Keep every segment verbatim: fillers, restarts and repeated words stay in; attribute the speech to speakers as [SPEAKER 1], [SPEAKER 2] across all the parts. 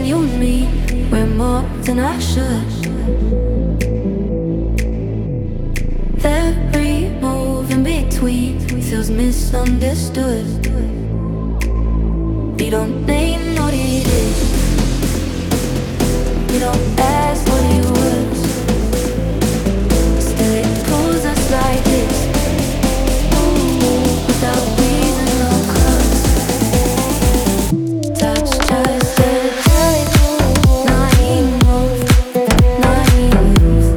[SPEAKER 1] you and me, we're more than I should. Every move in between feels misunderstood. We don't name what it is, we don't ask what it was. Still it pulls us like this, without reason or cause. Touch just a touch, naive, naive.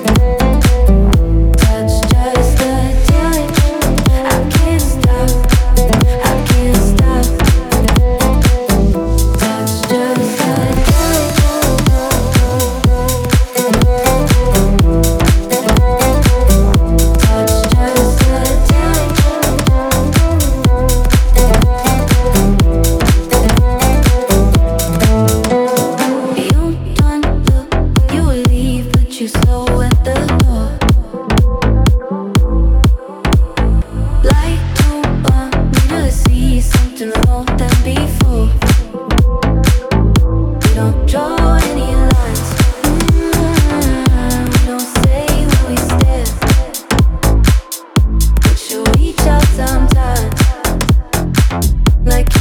[SPEAKER 1] Touch just a touch, I can't stop, I can't stop. Touch just a touch. Like